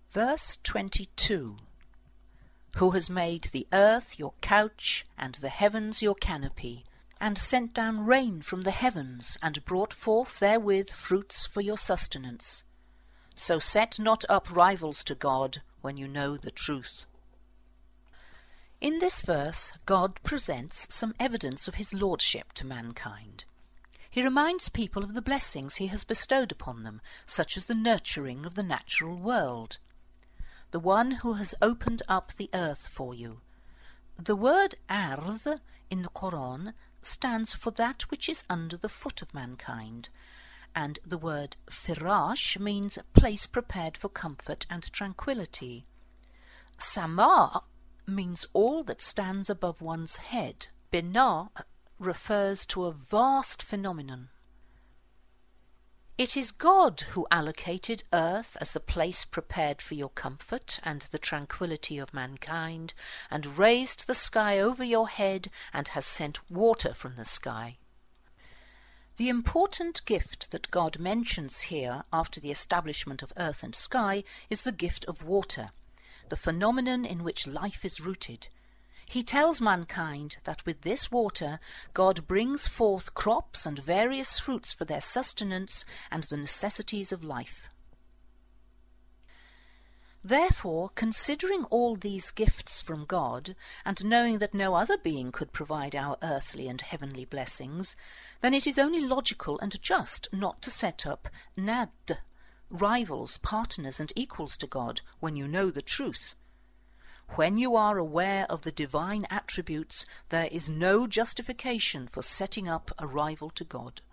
Verse 22. Who has made the earth your couch, and the heavens your canopy, and sent down rain from the heavens, and brought forth therewith fruits for your sustenance. So set not up rivals to God, when you know the truth. In this verse, God presents some evidence of his lordship to mankind. He reminds people of the blessings he has bestowed upon them, such as the nurturing of the natural world. The one who has opened up the earth for you. The word ard in the Quran stands for that which is under the foot of mankind, and the word firash means place prepared for comfort and tranquility. Sama means all that stands above one's head. Bina refers to a vast phenomenon. It is God who allocated earth as the place prepared for your comfort and the tranquility of mankind, and raised the sky over your head, and has sent water from the sky. The important gift that God mentions here after the establishment of earth and sky is the gift of water, the phenomenon in which life is rooted. He tells mankind that with this water God brings forth crops and various fruits for their sustenance and the necessities of life. Therefore, considering all these gifts from God, and knowing that no other being could provide our earthly and heavenly blessings, then it is only logical and just not to set up nad, rivals, partners and equals to God, when you know the truth. When you are aware of the divine attributes, there is no justification for setting up a rival to God.